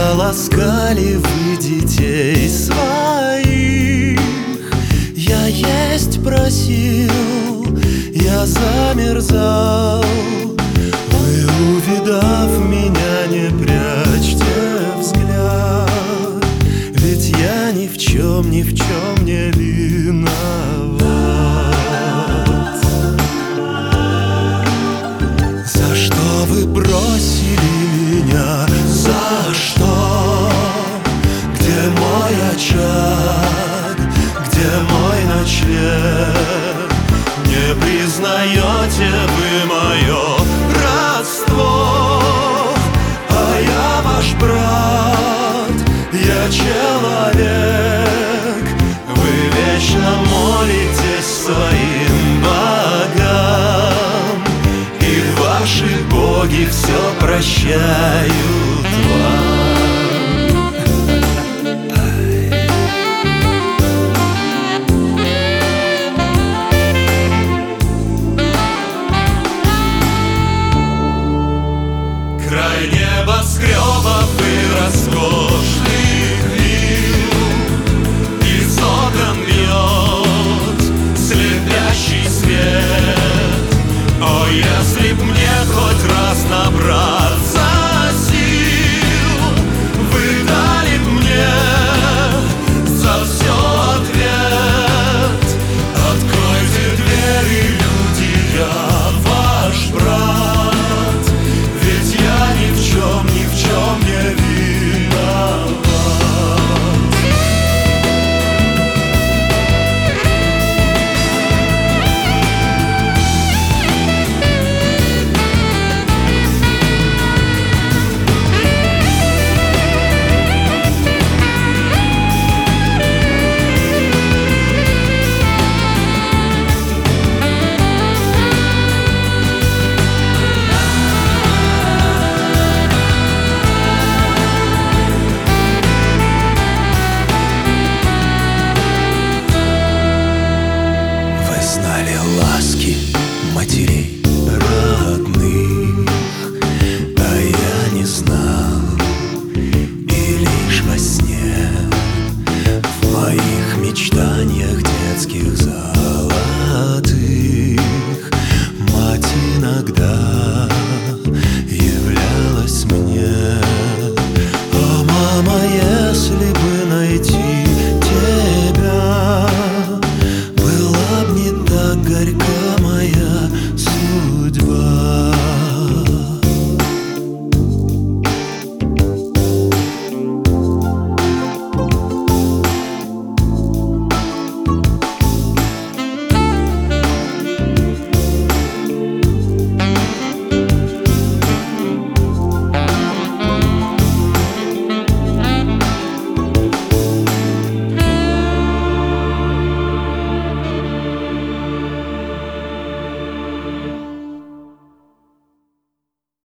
ласкали вы детей своих. Я есть просил, я замерзал. Вы, увидав меня, не прячьте взгляд, ведь я ни в чем не виноват. За что вы бросили меня? За что? Где мой очаг? Где мой ночлег? Не признаете вы мое родство? А я ваш брат, я человек. Вы вечно молитесь своим богам, и ваши боги все прощают.